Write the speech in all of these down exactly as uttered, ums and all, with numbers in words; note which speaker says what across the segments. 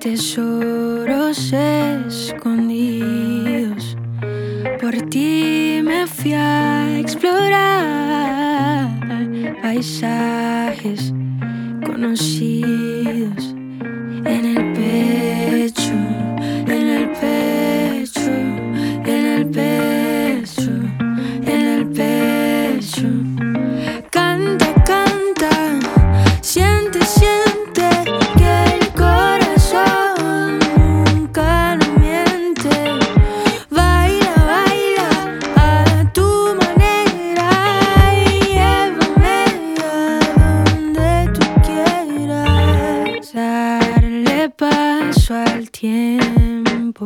Speaker 1: Tesoros escondidos, por ti me fui a explorar paisajes conocidos en el pecho, en el pecho, en el pecho, en el pecho. Canta, canta, siente, siente que el corazón nunca no miente. Baila, baila a tu manera y llévame a donde tú quieras. Darle paso al tiempo,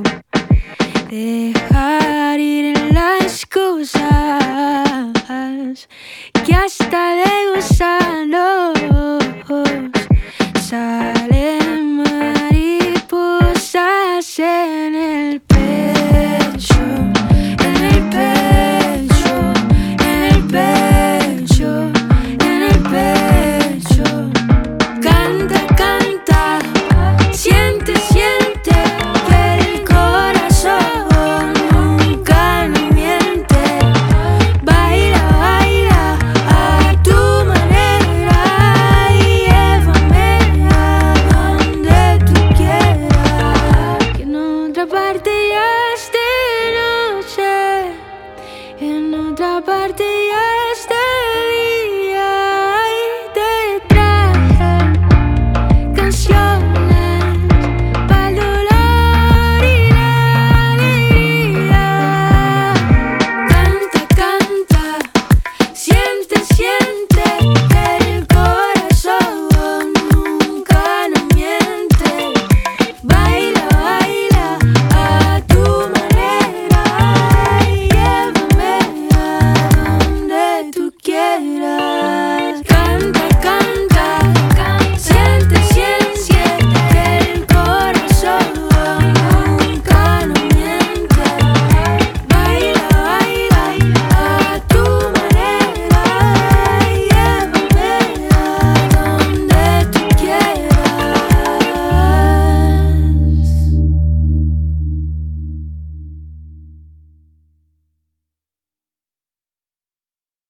Speaker 1: dejar ir las cosas que hasta de gusanos